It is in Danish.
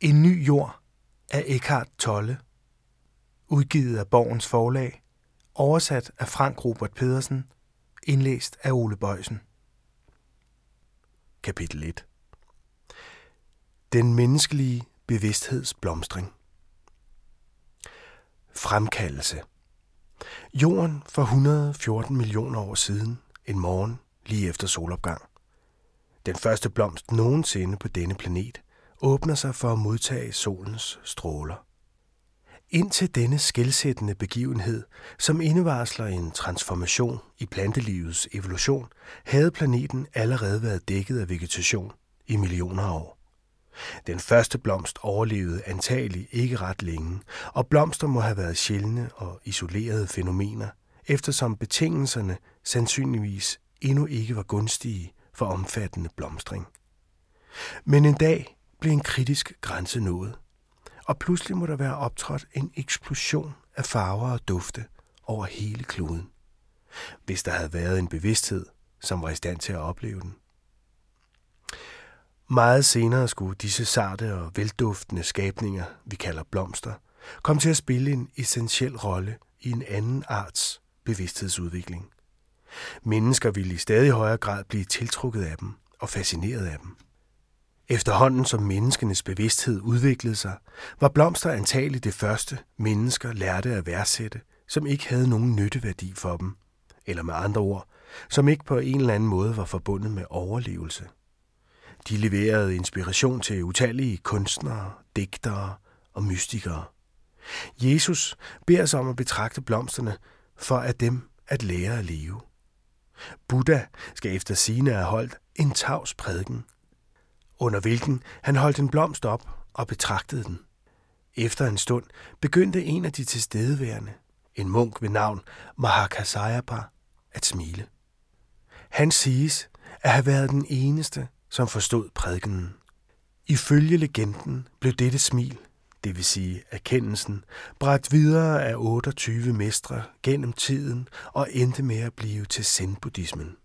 En ny jord af Eckhart Tolle. Udgivet af Borgens Forlag. Oversat af Frank Robert Pedersen. Indlæst af Ole Boysen. Kapitel 1. Den menneskelige bevidstheds blomstring. Fremkaldelse. Jorden for 114 millioner år siden, en morgen lige efter solopgang. Den første blomst nogensinde på denne planet åbner sig for at modtage solens stråler. Indtil denne skelsættende begivenhed, som indevarsler en transformation i plantelivets evolution, havde planeten allerede været dækket af vegetation i millioner af år. Den første blomst overlevede antagelig ikke ret længe, og blomster må have været sjældne og isolerede fænomener, eftersom betingelserne sandsynligvis endnu ikke var gunstige for omfattende blomstring. Men en dag blev en kritisk grænse nået, og pludselig må der være optrådt en eksplosion af farver og dufte over hele kloden, hvis der havde været en bevidsthed, som var i stand til at opleve den. Meget senere skulle disse sarte og velduftende skabninger, vi kalder blomster, komme til at spille en essentiel rolle i en anden arts bevidsthedsudvikling. Mennesker ville i stadig højere grad blive tiltrukket af dem og fascineret af dem. Efterhånden som menneskenes bevidsthed udviklede sig, var blomster antagelig det første, mennesker lærte at værdsætte, som ikke havde nogen nytteværdi for dem, eller med andre ord, som ikke på en eller anden måde var forbundet med overlevelse. De leverede inspiration til utallige kunstnere, digtere og mystikere. Jesus beder os om at betragte blomsterne for af dem at lære at leve. Buddha skal efter sigende have holdt en tavs prædiken, under hvilken han holdt en blomst op og betragtede den. Efter en stund begyndte en af de tilstedeværende, en munk ved navn Mahakasayapa, at smile. Han siges at have været den eneste, som forstod prædikenen. Ifølge legenden blev dette smil, det vil sige erkendelsen, bragt videre af 28 mestre gennem tiden og endte med at blive til zen-buddhismen.